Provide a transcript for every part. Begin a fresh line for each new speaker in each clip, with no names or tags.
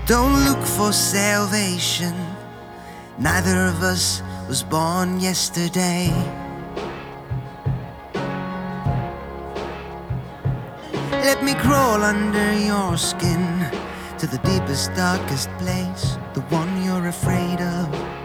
Don't look for salvation. Neither of us was born yesterday. Let me crawl under your skin to the deepest, darkest place, the one you're afraid of.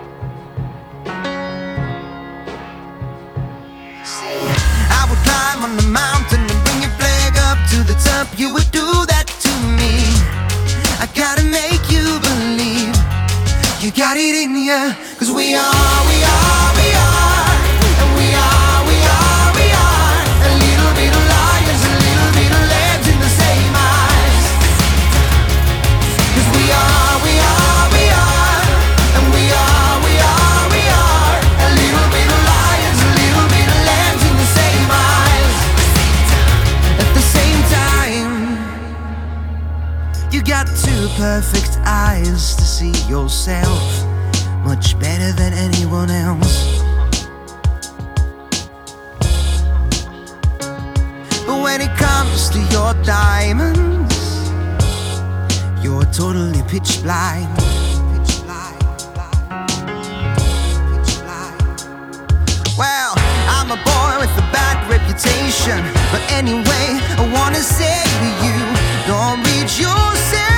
I would climb on the mountain and bring your flag up to the top. You would do that to me. I gotta make you believe you got it in ya. 'Cause we are, and we are a little bit of lions, a little bit of lambs in the same eyes. 'Cause we are, and we are a little bit of lions, a little bit of lambs in the same eyes. At the same time, you got two perfect eyes to see yourself much better than anyone else. But when it comes to your diamonds, you're totally pitch blind. Well, I'm a boy with a bad reputation, but anyway, I wanna say to you, don't read yourself